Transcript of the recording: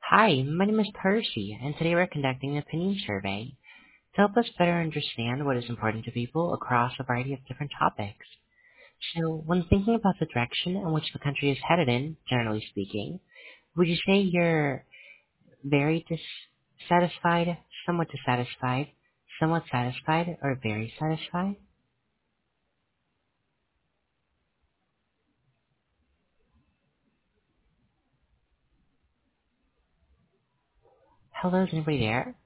Hi, my name is Percy, and today we're conducting an opinion survey to help us better understand what is important to people across a variety of different topics. So, when thinking about the direction in which the country is headed in, generally speaking, would you say you're very dissatisfied, somewhat dissatisfied, somewhat satisfied, or very satisfied? Hello, is anybody there?